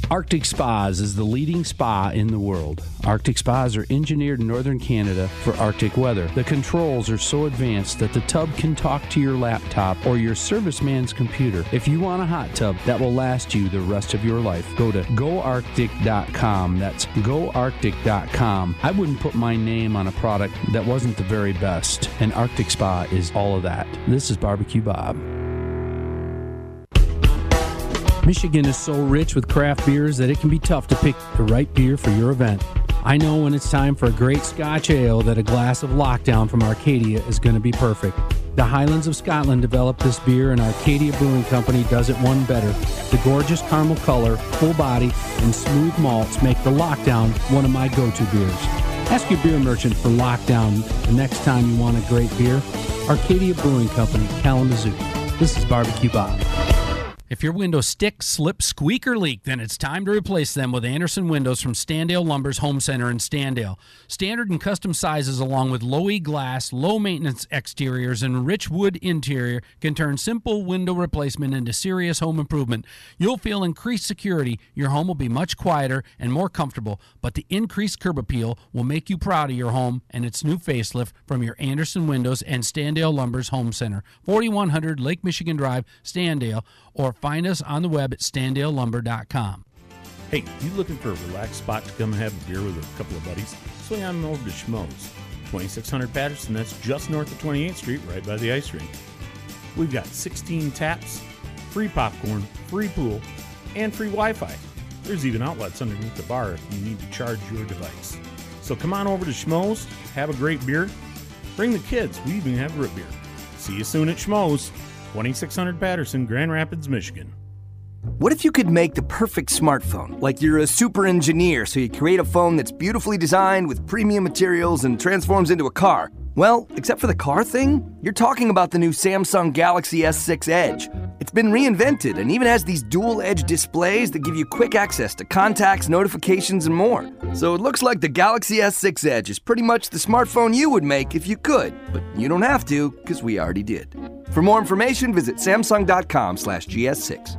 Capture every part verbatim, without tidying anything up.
Arctic Spas is the leading spa in the world. Arctic Spas are engineered in northern Canada for Arctic weather. The controls are so advanced that the tub can talk to your laptop or your serviceman's computer. If you want a hot tub that will last you the rest of your life, go to go arctic dot com. That's go arctic dot com. I wouldn't put my name on a product that wasn't the very best, and Arctic Spa is all of that. This is Barbecue Bob. Michigan is so rich with craft beers that it can be tough to pick the right beer for your event. I know when it's time for a great Scotch ale that a glass of Lockdown from Arcadia is going to be perfect. The Highlands of Scotland developed this beer, and Arcadia Brewing Company does it one better. The gorgeous caramel color, full body, and smooth malts make the Lockdown one of my go-to beers. Ask your beer merchant for Lockdown the next time you want a great beer. Arcadia Brewing Company, Kalamazoo. This is Barbecue Bob. If your windows stick, slip, squeak, or leak, then it's time to replace them with Anderson Windows from Standale Lumber's Home Center in Standale. Standard and custom sizes along with low-E glass, low-maintenance exteriors, and rich wood interior can turn simple window replacement into serious home improvement. You'll feel increased security, your home will be much quieter and more comfortable, but the increased curb appeal will make you proud of your home and its new facelift from your Anderson Windows and Standale Lumber's Home Center, forty-one hundred Lake Michigan Drive, Standale, or find us on the web at standale lumber dot com. Hey, you looking for a relaxed spot to come have a beer with a couple of buddies? Swing on over to Schmoes, twenty-six hundred Patterson. That's just north of twenty-eighth Street, right by the ice rink. We've got sixteen taps, free popcorn, free pool, and free Wi-Fi. There's even outlets underneath the bar if you need to charge your device. So come on over to Schmoes, have a great beer. Bring the kids. We even have root beer. See you soon at Schmoes, twenty-six hundred Patterson, Grand Rapids, Michigan. What if you could make the perfect smartphone? Like you're a super engineer, so you create a phone that's beautifully designed with premium materials and transforms into a car. Well, except for the car thing, you're talking about the new Samsung Galaxy S six Edge. It's been reinvented and even has these dual-edge displays that give you quick access to contacts, notifications, and more. So it looks like the Galaxy S six Edge is pretty much the smartphone you would make if you could, but you don't have to, because we already did. For more information, visit samsung dot com slash G S six.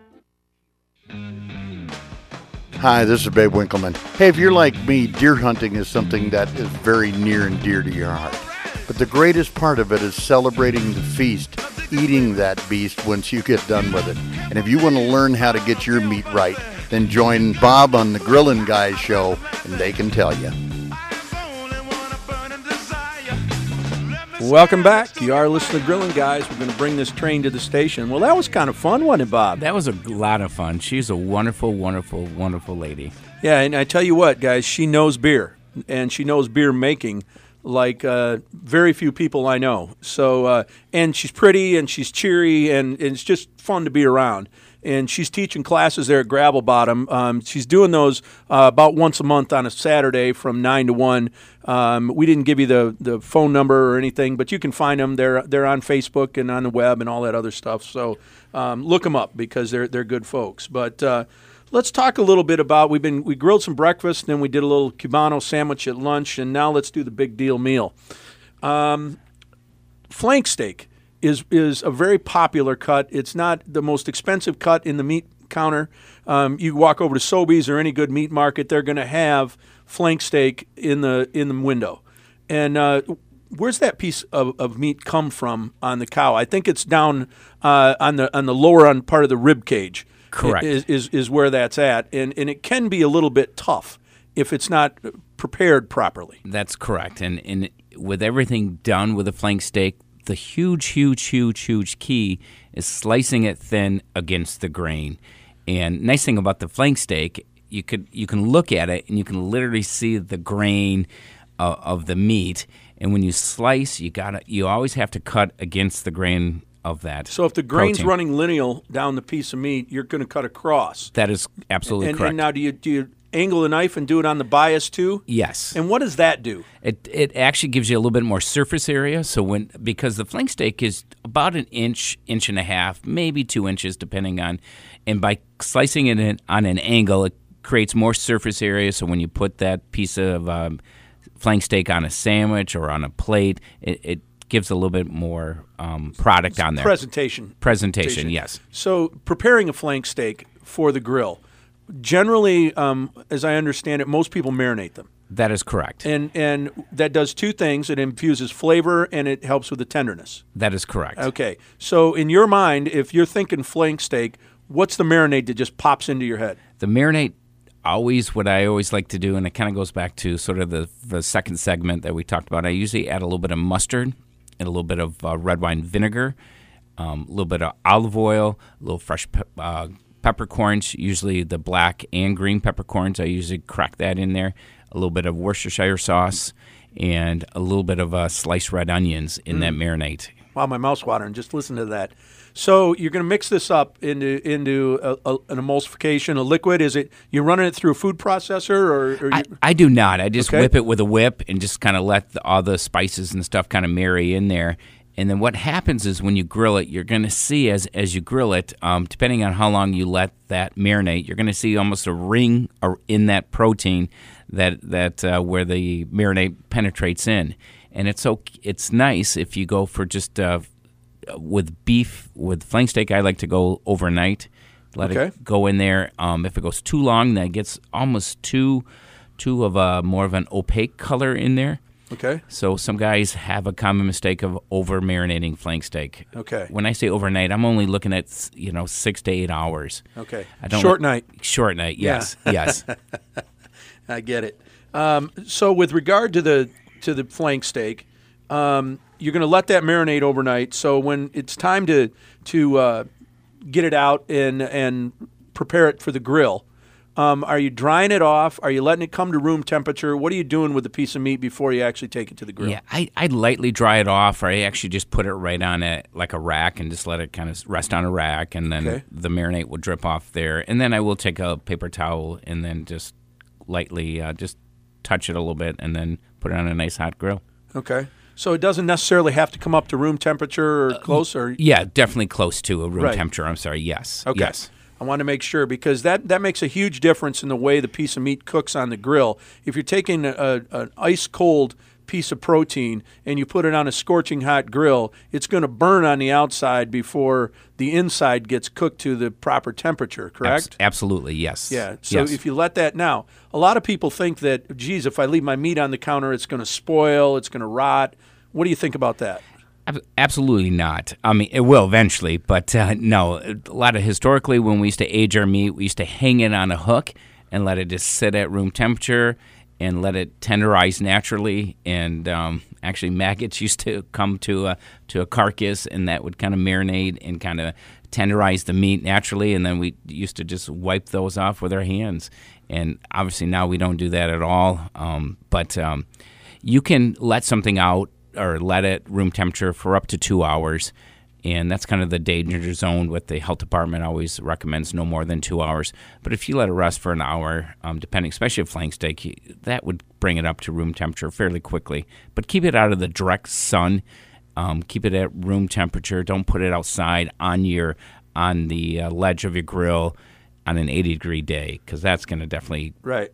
Hi, this is Babe Winkleman. Hey, if you're like me, deer hunting is something that is very near and dear to your heart. But the greatest part of it is celebrating the feast, eating that beast once you get done with it. And if you want to learn how to get your meat right, then join Bob on the Grillin' Guys show, and they can tell you. Welcome back. You are listening to Grillin' Guys. We're going to bring this train to the station. Well, that was kind of fun, wasn't it, Bob? That was a lot of fun. She's a wonderful, wonderful, wonderful lady. Yeah, and I tell you what, guys, she knows beer, and she knows beer making like uh, very few people I know. So, uh, and she's pretty, and she's cheery, and, and it's just fun to be around. And she's teaching classes there at Gravel Bottom. Um, she's doing those uh, about once a month on a Saturday from nine to one. Um, we didn't give you the, the phone number or anything, but you can find them. They're they're on Facebook and on the web and all that other stuff. So um, look them up because they're they're good folks. But uh, let's talk a little bit about we've been we grilled some breakfast, then we did a little Cubano sandwich at lunch, and now let's do the big deal meal. Um, flank steak is is a very popular cut. It's not the most expensive cut in the meat counter. Um, you walk over to Sobeys or any good meat market, they're going to have flank steak in the in the window. And uh, where's that piece of, of meat come from on the cow? I think it's down uh, on the on the lower on part of the rib cage. Correct. Is, is is where that's at, and and it can be a little bit tough if it's not prepared properly. That's correct. And and with everything done with a flank steak, the huge, huge, huge, huge key is slicing it thin against the grain. And nice thing about the flank steak, you could you can look at it and you can literally see the grain uh, of the meat. And when you slice, you got you always have to cut against the grain of that. So if the grain's protein. running lineal down the piece of meat, you're going to cut across. That is absolutely and, correct. And now, do you do you angle the knife and do it on the bias too? Yes. And what does that do? It it actually gives you a little bit more surface area. So when because the flank steak is about an inch, inch and a half, maybe two inches, depending on, and by slicing it in, on an angle, it creates more surface area. So when you put that piece of um, flank steak on a sandwich or on a plate, it, it gives a little bit more um, product on there. Presentation. Presentation, yes. So preparing a flank steak for the grill, generally, um, as I understand it, most people marinate them. That is correct. And and that does two things. It infuses flavor and it helps with the tenderness. That is correct. Okay. So in your mind, if you're thinking flank steak, what's the marinade that just pops into your head? The marinade, always what I always like to do, and it kind of goes back to sort of the, the second segment that we talked about, I usually add a little bit of mustard and a little bit of uh, red wine vinegar, um, a little bit of olive oil, a little fresh pe- uh, peppercorns, usually the black and green peppercorns. I usually crack that in there. A little bit of Worcestershire sauce, and a little bit of uh, sliced red onions in mm. that marinade. Wow, my mouth's watering. Just listen to that. So you're going to mix this up into into a, a, an emulsification, a liquid. Is it you're running it through a food processor, or? or I, I do not. I just okay. whip it with a whip and just kind of let the, all the spices and stuff kind of marry in there. And then what happens is when you grill it, you're going to see as as you grill it, um, depending on how long you let that marinate, you're going to see almost a ring in that protein that that uh, where the marinade penetrates in. And it's okay, it's nice if you go for just uh, with beef, with flank steak, I like to go overnight. Let okay. it go in there. Um, if it goes too long, then it gets almost too, too of a more of an opaque color in there. Okay. So some guys have a common mistake of over marinating flank steak. Okay. When I say overnight, I'm only looking at you know six to eight hours. Okay. I don't short like, night. Short night. Yes. Yeah. Yes. I get it. Um, so with regard to the to the flank steak, um, you're going to let that marinate overnight. So when it's time to to uh, get it out and and prepare it for the grill. Um, are you drying it off? Are you letting it come to room temperature? What are you doing with the piece of meat before you actually take it to the grill? Yeah, I, I lightly dry it off, or I actually just put it right on it like a rack and just let it kind of rest on a rack, and then okay. the marinade will drip off there. And then I will take a paper towel and then just lightly uh, just touch it a little bit and then put it on a nice hot grill. Okay. So it doesn't necessarily have to come up to room temperature or uh, close? Or Yeah, definitely close to a room right. temperature. I'm sorry, yes. Okay. Yes. I want to make sure because that, that makes a huge difference in the way the piece of meat cooks on the grill. If you're taking a, a, an ice-cold piece of protein and you put it on a scorching hot grill, it's going to burn on the outside before the inside gets cooked to the proper temperature, correct? Abs- absolutely, yes. Yeah, so yes. if you let that now, a lot of people think that, geez, if I leave my meat on the counter, it's going to spoil, it's going to rot. What do you think about that? Absolutely not. I mean, it will eventually, but uh, no. A lot of historically, when we used to age our meat, we used to hang it on a hook and let it just sit at room temperature and let it tenderize naturally. And um, actually, maggots used to come to a to a carcass, and that would kind of marinate and kind of tenderize the meat naturally. And then we used to just wipe those off with our hands. And obviously, now we don't do that at all. Um, but um, you can let something out or let it room temperature for up to two hours, and that's kind of the danger zone. What the health department always recommends, no more than two hours. But if you let it rest for an hour, um, depending, especially a flank steak, that would bring it up to room temperature fairly quickly. But keep it out of the direct sun. Um, keep it at room temperature. Don't put it outside on your on the uh, ledge of your grill on an eighty degree day, because that's going to definitely right.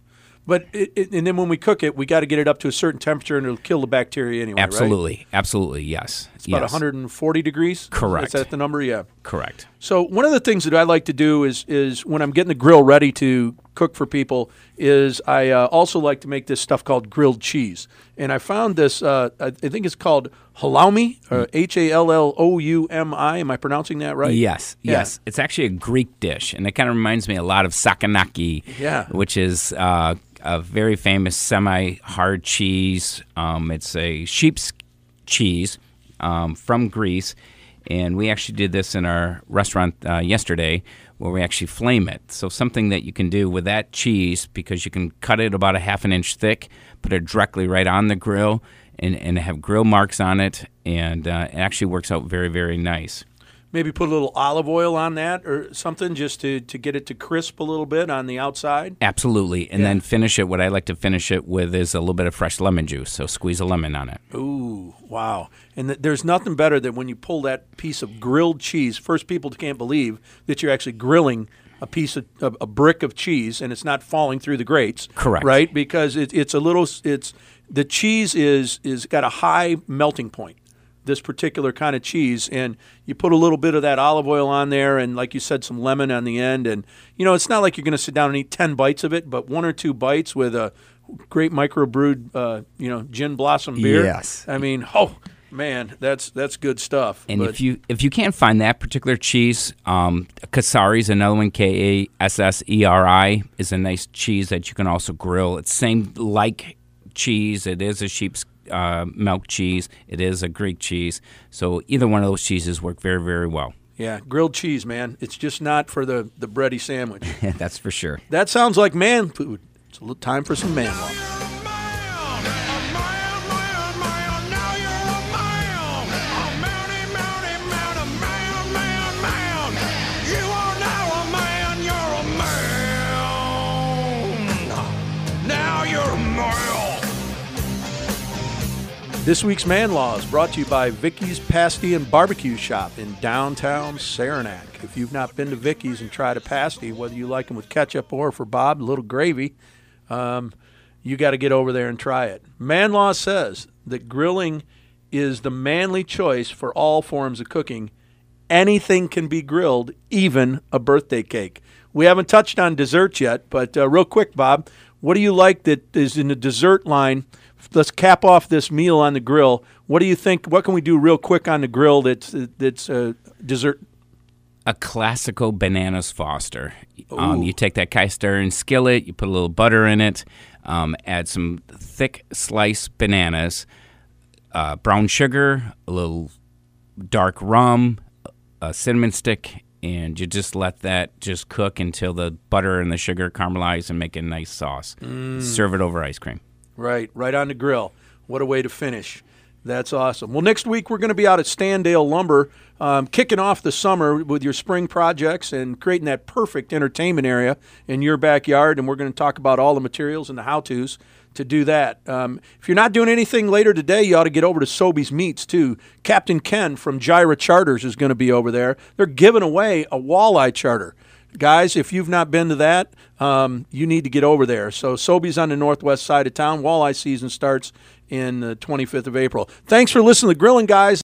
But it, it, and then when we cook it, we got to get it up to a certain temperature, and it'll kill the bacteria anyway. Absolutely, right? absolutely, yes. It's about yes. one hundred forty degrees. Correct. Is that the number? Yeah. Correct. So one of the things that I like to do is is when I'm getting the grill ready to cook for people is I uh, also like to make this stuff called grilled cheese, and I found this. Uh, I think it's called halloumi, or H A L L O U M I. Am I pronouncing that right? Yes, yeah. yes. It's actually a Greek dish, and it kind of reminds me a lot of sakanaki, yeah. which is uh, a very famous semi-hard cheese. Um, it's a sheep's cheese um, from Greece, and we actually did this in our restaurant uh, yesterday where we actually flame it. So something that you can do with that cheese, because you can cut it about a half an inch thick, put it directly right on the grill, and, and have grill marks on it, and uh, it actually works out very, very nice. Maybe put a little olive oil on that or something just to, to get it to crisp a little bit on the outside. Absolutely. And yeah. then finish it. What I like to finish it with is a little bit of fresh lemon juice. So squeeze a lemon on it. Ooh, wow. And th- there's nothing better than when you pull that piece of grilled cheese. First, people can't believe that you're actually grilling a piece of a, a brick of cheese and it's not falling through the grates. Correct. Right? Because it, it's a little, it's the cheese is is got a high melting point. this particular kind of cheese. And you put a little bit of that olive oil on there and, like you said, some lemon on the end. And, you know, it's not like you're going to sit down and eat ten bites of it, but one or two bites with a great microbrewed, uh, you know, gin blossom beer. Yes. I mean, oh, man, that's that's good stuff. And But- if you if you can't find that particular cheese, um, Kasseri is another one. K A S S E R I is a nice cheese that you can also grill. It's same like cheese. It is a sheep's uh, milk cheese. It is a Greek cheese. So either one of those cheeses work very, very well. Yeah, grilled cheese, man. It's just not for the, the bready sandwich. That's for sure. That sounds like man food. It's a little time for some man law. This week's Man Law is brought to you by Vicky's Pasty and Barbecue Shop in downtown Saranac. If you've not been to Vicky's and tried a pasty, whether you like them with ketchup or for Bob, a little gravy, um, you got to get over there and try it. Man Law says that grilling is the manly choice for all forms of cooking. Anything can be grilled, even a birthday cake. We haven't touched on desserts yet, but uh, real quick, Bob, what do you like that is in the dessert line? Let's cap off this meal on the grill. What do you think? What can we do real quick on the grill that's that's uh, dessert? A classical bananas Foster. Um, you take that Kaister and skillet, you put a little butter in it, um, add some thick sliced bananas, uh, brown sugar, a little dark rum, a cinnamon stick, and you just let that just cook until the butter and the sugar caramelize and make a nice sauce. Mm. Serve it over ice cream. Right, right on the grill. What a way to finish. That's awesome. Well, next week we're going to be out at Standale Lumber, um, kicking off the summer with your spring projects and creating that perfect entertainment area in your backyard, and we're going to talk about all the materials and the how-tos to do that. Um, if you're not doing anything later today, you ought to get over to Sobeys Meats, too. Captain Ken from Gyra Charters is going to be over there. They're giving away a walleye charter. Guys, if you've not been to that, um, you need to get over there. So Sobeys on the northwest side of town. Walleye season starts in the twenty-fifth of April. Thanks for listening to Grilling Guys.